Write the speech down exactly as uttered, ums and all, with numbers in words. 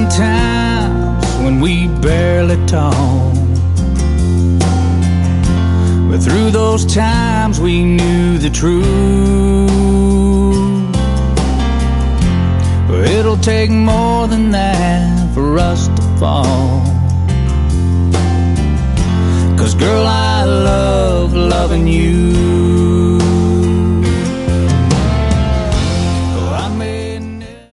times when we barely talked, but through those times we knew the truth. Well, it'll take more than that for us to fall, 'cause girl, I love loving you.